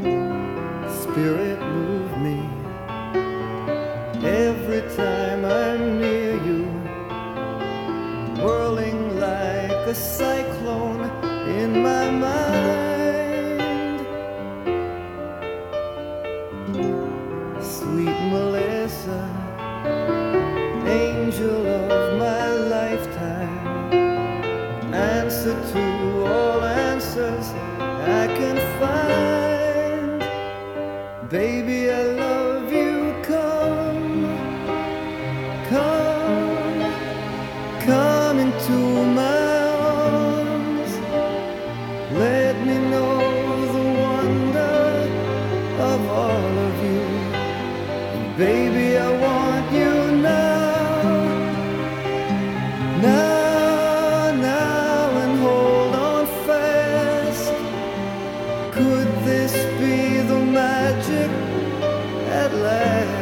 Spirit move me every time I'm near you, whirling like a cyclone in my mind. Sweet Melissa, angel of my lifetime, answer to all answers I can find. Baby, I love you, come, come, come into my arms. Let me know the wonder of all of you. And baby, I want you now, now, now, and hold on fast. Could this be the magic at last?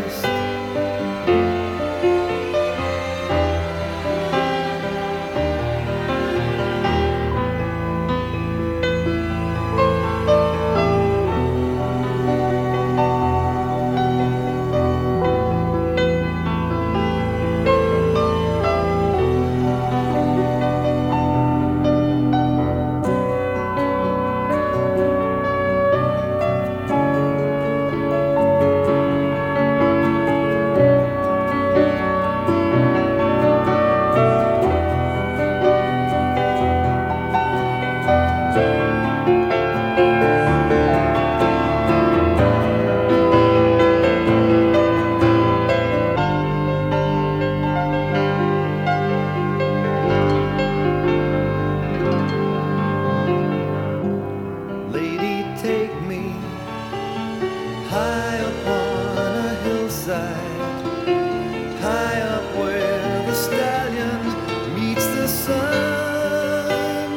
Take me high upon a hillside, high up where the stallion meets the sun.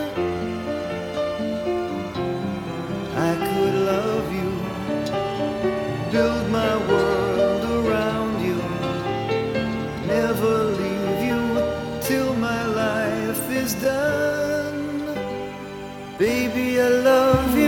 I could love you, build my world around you, never leave you till my life is done. Baby, I love you.